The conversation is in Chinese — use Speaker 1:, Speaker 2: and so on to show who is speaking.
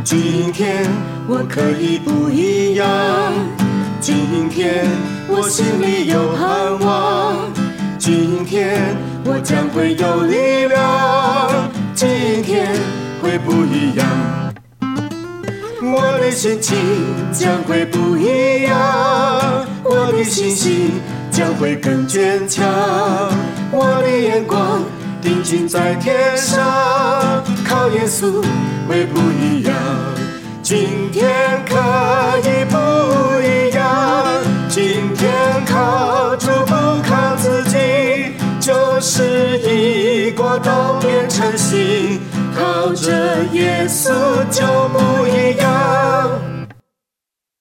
Speaker 1: 今天我可以不一样，今天我心里有盼望，今天我将会有力量，今天会不一样，我的心情将会不一样，我的信心将会更坚强，我的眼光定睛在天上，靠耶稣会不一样，今天可以不一样，今天靠主不靠自己，就是一果都变成形，靠着耶稣就不一